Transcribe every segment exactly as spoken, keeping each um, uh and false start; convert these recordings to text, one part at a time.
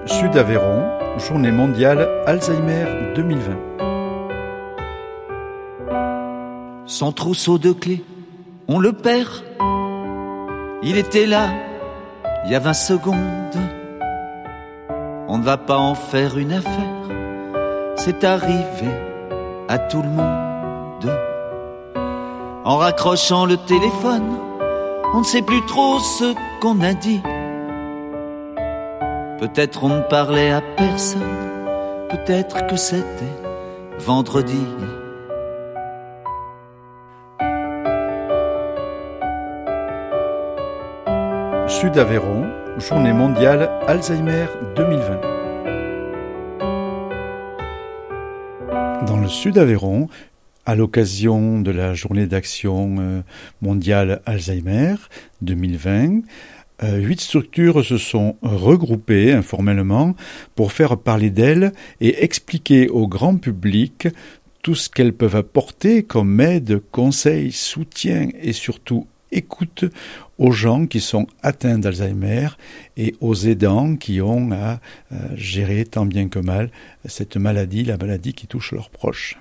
Sud Aveyron, Journée mondiale Alzheimer deux mille vingt. Son trousseau de clés, on le perd. Il était là, il y a vingt secondes. On ne va pas en faire une affaire. C'est arrivé à tout le monde. En raccrochant le téléphone, on ne sait plus trop ce qu'on a dit. Peut-être on ne parlait à personne, peut-être que c'était vendredi. Sud Aveyron, Journée mondiale Alzheimer deux mille vingt. Dans le Sud Aveyron, à l'occasion de la journée d'action mondiale Alzheimer deux mille vingt, euh, huit structures se sont regroupées informellement pour faire parler d'elles et expliquer au grand public tout ce qu'elles peuvent apporter comme aide, conseil, soutien et surtout écoute aux gens qui sont atteints d'Alzheimer et aux aidants qui ont à euh, gérer tant bien que mal cette maladie, la maladie qui touche leurs proches.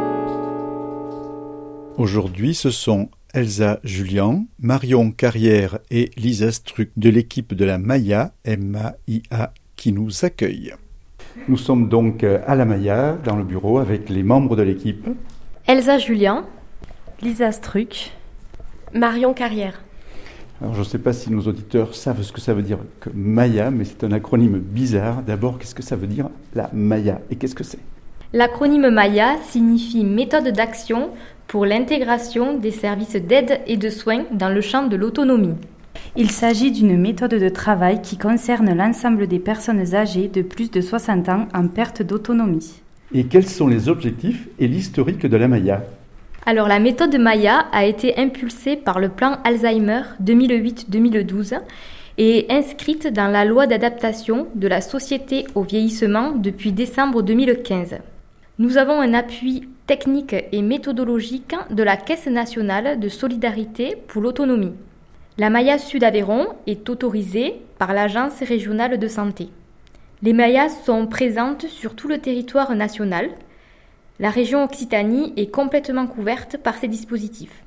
Aujourd'hui, ce sont Elsa Julian, Marion Carrière et Lisa Struck de l'équipe de la Maya, M A I A, qui nous accueillent. Nous sommes donc à la Maya, dans le bureau, avec les membres de l'équipe. Elsa Julian, Lisa Struck, Marion Carrière. Alors, je ne sais pas si nos auditeurs savent ce que ça veut dire que Maya, mais c'est un acronyme bizarre. D'abord, qu'est-ce que ça veut dire, la Maya, et qu'est-ce que c'est ? L'acronyme Maya signifie méthode d'action pour l'intégration des services d'aide et de soins dans le champ de l'autonomie. Il s'agit d'une méthode de travail qui concerne l'ensemble des personnes âgées de plus de soixante ans en perte d'autonomie. Et quels sont les objectifs et l'historique de la Maya ? Alors la méthode Maya a été impulsée par le plan Alzheimer deux mille huit deux mille douze et inscrite dans la loi d'adaptation de la société au vieillissement depuis décembre deux mille quinze. Nous avons un appui technique et méthodologique de la Caisse nationale de solidarité pour l'autonomie. La Maya Sud Aveyron est autorisée par l'Agence régionale de santé. Les Mayas sont présentes sur tout le territoire national. La région Occitanie est complètement couverte par ces dispositifs.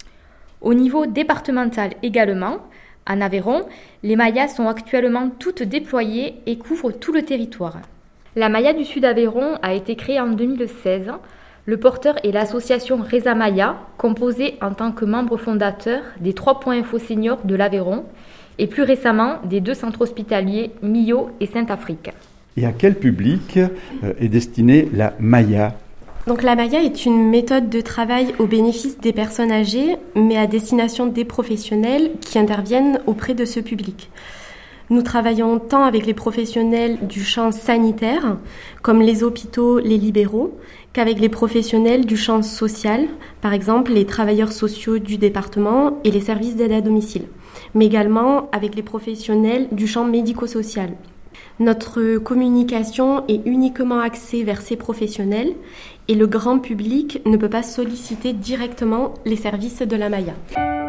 Au niveau départemental également, en Aveyron, les Mayas sont actuellement toutes déployées et couvrent tout le territoire. La Maya du Sud Aveyron a été créée en deux mille seize. Le porteur est l'association Reza Maya, composée en tant que membre fondateur des trois points info seniors de l'Aveyron et plus récemment des deux centres hospitaliers Millau et Sainte-Afrique. Et à quel public est destinée la Maya ? Donc la Maya est une méthode de travail au bénéfice des personnes âgées, mais à destination des professionnels qui interviennent auprès de ce public. Nous travaillons tant avec les professionnels du champ sanitaire, comme les hôpitaux, les libéraux, qu'avec les professionnels du champ social, par exemple les travailleurs sociaux du département et les services d'aide à domicile, mais également avec les professionnels du champ médico-social. Notre communication est uniquement axée vers ces professionnels et le grand public ne peut pas solliciter directement les services de la Maya.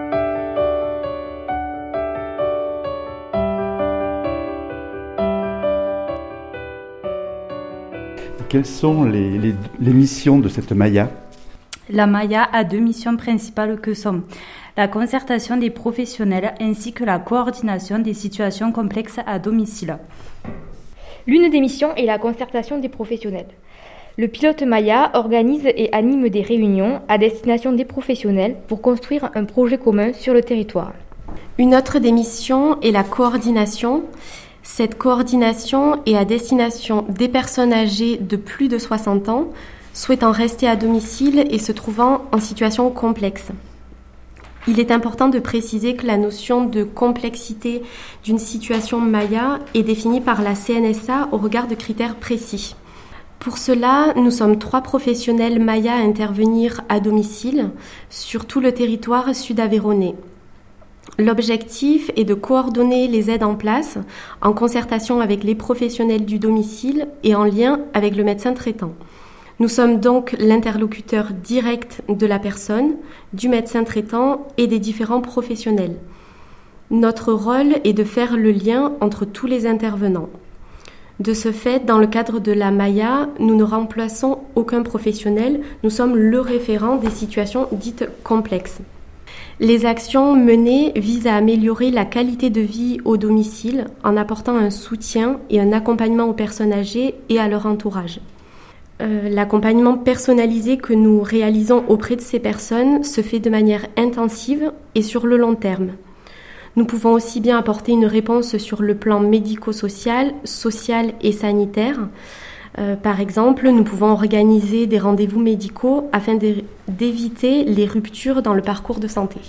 Quelles sont les, les, les missions de cette Maya ? La Maya a deux missions principales que sont la concertation des professionnels ainsi que la coordination des situations complexes à domicile. L'une des missions est la concertation des professionnels. Le pilote Maya organise et anime des réunions à destination des professionnels pour construire un projet commun sur le territoire. Une autre des missions est la coordination. Cette coordination est à destination des personnes âgées de plus de soixante ans, souhaitant rester à domicile et se trouvant en situation complexe. Il est important de préciser que la notion de complexité d'une situation Maya est définie par la C N S A au regard de critères précis. Pour cela, nous sommes trois professionnels Maya à intervenir à domicile sur tout le territoire sud-aveyronnais. L'objectif est de coordonner les aides en place en concertation avec les professionnels du domicile et en lien avec le médecin traitant. Nous sommes donc l'interlocuteur direct de la personne, du médecin traitant et des différents professionnels. Notre rôle est de faire le lien entre tous les intervenants. De ce fait, dans le cadre de la Maya, nous ne remplaçons aucun professionnel, nous sommes le référent des situations dites complexes. Les actions menées visent à améliorer la qualité de vie au domicile en apportant un soutien et un accompagnement aux personnes âgées et à leur entourage. Euh, l'accompagnement personnalisé que nous réalisons auprès de ces personnes se fait de manière intensive et sur le long terme. Nous pouvons aussi bien apporter une réponse sur le plan médico-social, social et sanitaire. Euh, par exemple, nous pouvons organiser des rendez-vous médicaux afin de, d'éviter les ruptures dans le parcours de santé.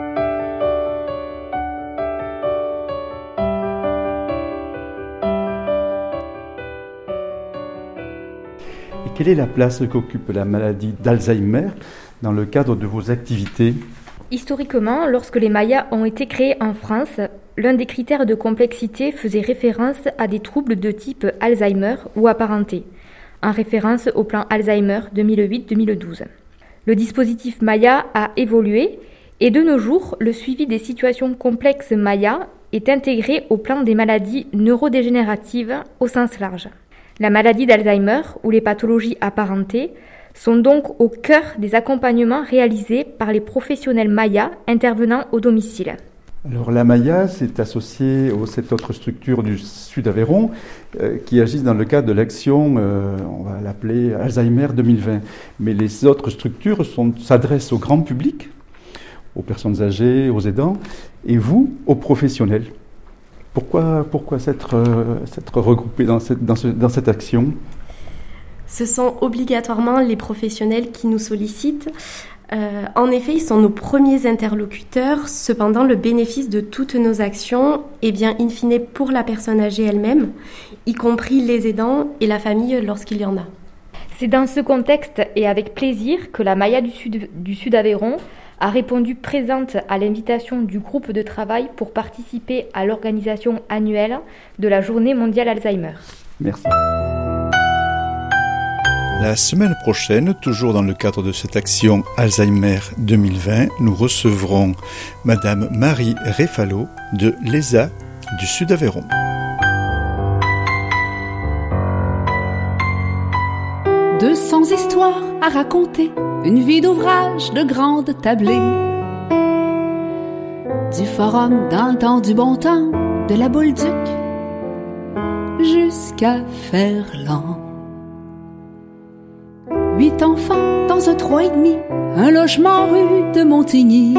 Et quelle est la place qu'occupe la maladie d'Alzheimer dans le cadre de vos activités ? Historiquement, lorsque les Mayas ont été créés en France, l'un des critères de complexité faisait référence à des troubles de type Alzheimer ou apparentés, en référence au plan Alzheimer deux mille huit deux mille douze. Le dispositif Maya a évolué et de nos jours, le suivi des situations complexes Maya est intégré au plan des maladies neurodégénératives au sens large. La maladie d'Alzheimer ou les pathologies apparentées sont donc au cœur des accompagnements réalisés par les professionnels Maya intervenant au domicile. Alors la Maya, c'est associé à cette autre structure du Sud-Aveyron euh, qui agissent dans le cadre de l'action, euh, on va l'appeler Alzheimer deux mille vingt. Mais les autres structures sont, s'adressent au grand public, aux personnes âgées, aux aidants, et vous, aux professionnels. Pourquoi, pourquoi s'être, euh, s'être regroupés dans cette, dans, ce, dans cette action ? Ce sont obligatoirement les professionnels qui nous sollicitent. Euh, en effet, ils sont nos premiers interlocuteurs. Cependant, le bénéfice de toutes nos actions est bien in fine pour la personne âgée elle-même, y compris les aidants et la famille lorsqu'il y en a. C'est dans ce contexte et avec plaisir que la Maya du Sud, du Sud-Aveyron a répondu présente à l'invitation du groupe de travail pour participer à l'organisation annuelle de la Journée mondiale Alzheimer. Merci. La semaine prochaine, toujours dans le cadre de cette action Alzheimer deux mille vingt, nous recevrons Madame Marie Réfalo de l'E S A du Sud-Aveyron. deux cents histoires à raconter, une vie d'ouvrage de grande tablée. Du forum dans le temps du bon temps, de la Bolduc jusqu'à Ferland. Huit enfants dans un trois et demi, un logement rue de Montigny.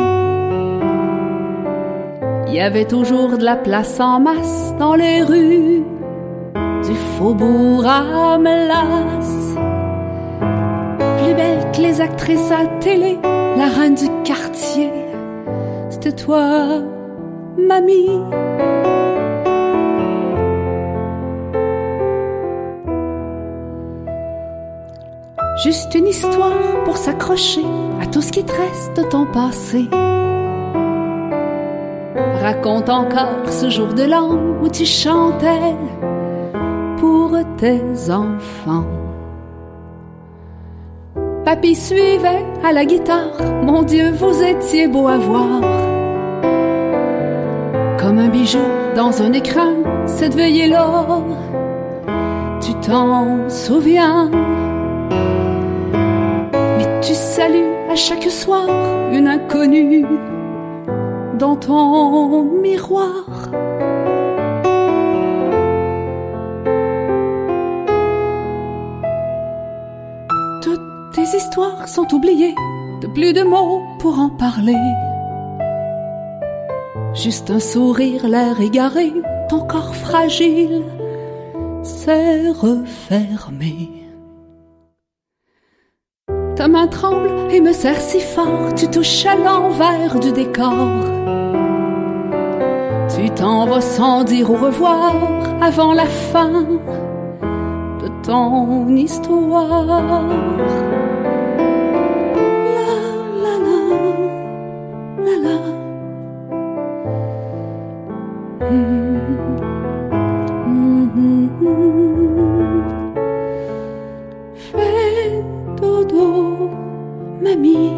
Il y avait toujours de la place en masse dans les rues du faubourg à Melas. Plus belle que les actrices à télé, la reine du quartier, c'était toi, mamie. Juste une histoire pour s'accrocher à tout ce qui te reste de ton passé. Raconte encore ce jour de l'an où tu chantais pour tes enfants. Papy suivait à la guitare, mon Dieu, vous étiez beau à voir. Comme un bijou dans un écran, cette veillée-là, tu t'en souviens. Tu salues à chaque soir une inconnue dans ton miroir. Toutes tes histoires sont oubliées, de plus de mots pour en parler. Juste un sourire, l'air égaré, ton corps fragile s'est refermé. Ta main tremble et me serre si fort, tu touches à l'envers du décor. Tu t'en vas sans dire au revoir avant la fin de ton histoire. La la la, la la. Mmh. Mmh, mmh, mmh. Fais dodo, mamie.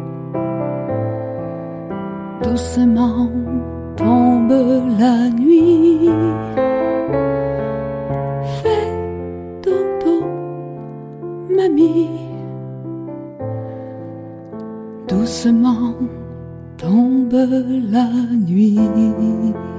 Doucement tombe la nuit. Fais mamie. Doucement tombe la nuit.